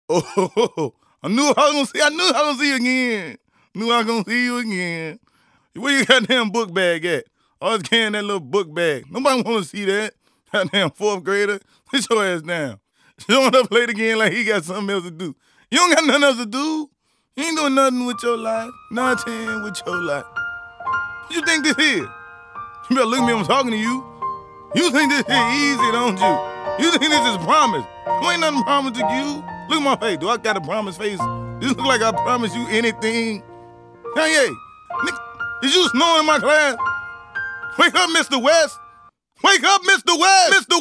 Oh, I knew I was gonna see. I knew I was gonna see you again. Knew I was gonna see you again. Where your goddamn book bag at? Always carrying that little book bag. Nobody wanna see that. Goddamn fourth grader. Sit your ass down. Showing up late again like he got something else to do. You don't got nothing else to do. You ain't doing nothing with your life. Nothing with your life. What you think this is? You better look at me when I'm talking to you. You think this is easy, don't you? You think this is promise. There ain't nothing promised to you. Look at my face. Do I got a promise face? This look like I promise you anything. Kanye, nigga, is you snoring in my class? Wake up, Mr. West. Wake up, Mr. West. Mr.